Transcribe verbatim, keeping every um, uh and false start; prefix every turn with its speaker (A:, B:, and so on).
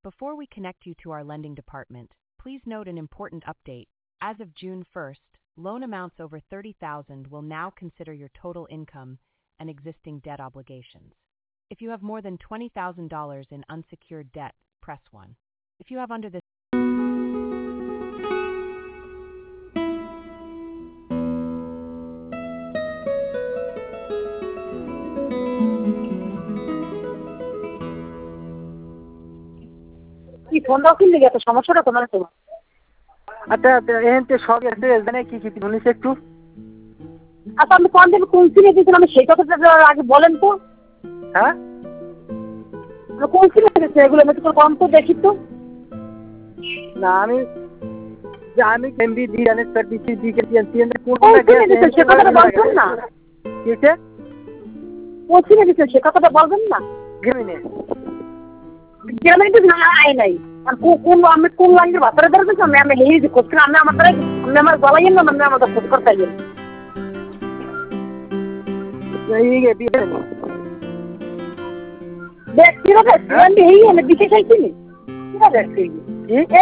A: Before we connect you to our lending department, please note an important update. As of June first, loan amounts over thirty thousand dollars will now consider your total income and existing debt obligations. If you have more than twenty thousand dollars in unsecured debt, press one. If you have under this
B: কি phone দাও কিনলে এত সমস্যাটা তোমার তো
C: আচ্ছা এখন তো সব আছে জানে কি কি বলিস একটু
B: আচ্ছা আমি কোন দিন কোন সিনে দিয়েছিলাম আমি সেই কথাটা আগে বলেন তো
C: হ্যাঁ
B: কোন সিনে দিয়েছে এগুলো আমি তো কম তো দেখি তো
C: না আমি যে আমি এমবি দি জানেন স্যার দিছি দি কে টিএনসি এর
B: কোন সিনে দিয়েছে সে কথাটা বলছেন না
C: কিসে
B: কোন সিনে দিয়েছে সে কথাটা বলবেন না
C: গেমিনে
B: গেমিনে তো না আই নাই আর কোন আমি কোন লাইনের ভাষাটা ধরতেছি আমি আমি লিখে দিই কোশ্চেন আমি আমার দ্বারা আমি আমার গলায় না মানে আমাদের খোঁজ করতে গেল
C: এই গে দিয়ে
B: দেখ কি রে আমি এই আমি বিশেষ আইছি কি রে